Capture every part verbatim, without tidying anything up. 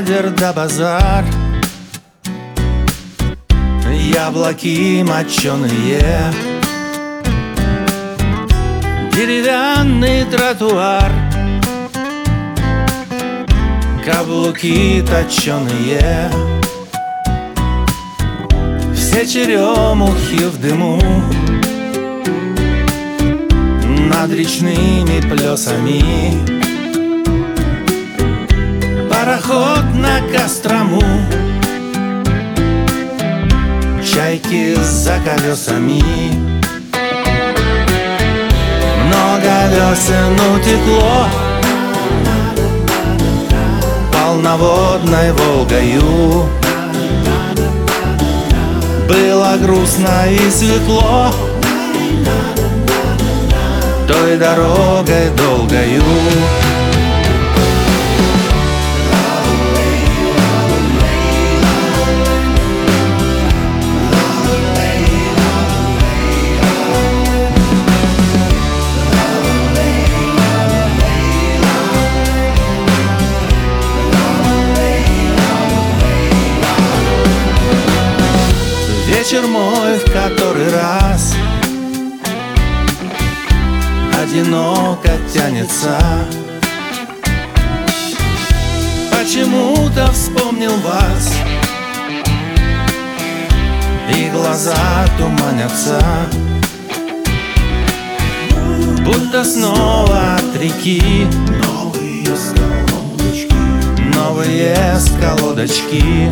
ядер да базар, яблоки моченые, деревянный тротуар, каблуки точеные, все черемухи в дыму, над речными плесами, пароход на Кострому, чайки за колесами. Много весен утекло полноводной Волгою. Было грустно и светло той дорогой долгою. Вечер мой в который раз одиноко тянется. Почему-то вспомнил вас, и глаза туманятся, будто снова от реки новые сколодочки, новые сколодочки.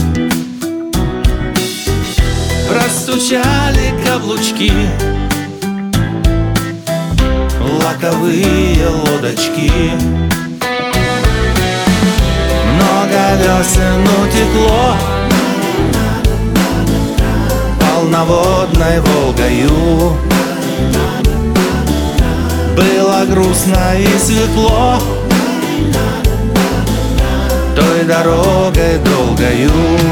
Простучали каблучки, лаковые лодочки. Много весен утекло полноводной Волгою. Было грустно и светло той дорогой долгою.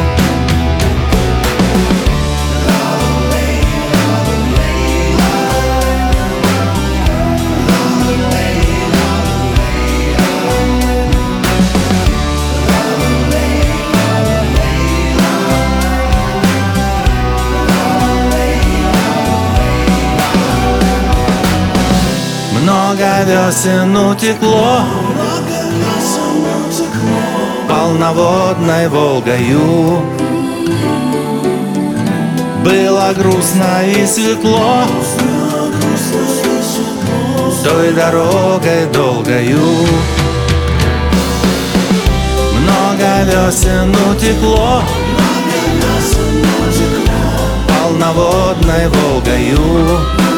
Много весен утекло полноводной Волгою. Было грустно и светло той дорогой долгою. Много весен утекло полноводной Волгою.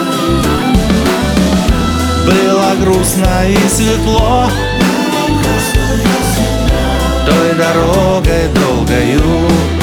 Было грустно и светло той дорогой долгою.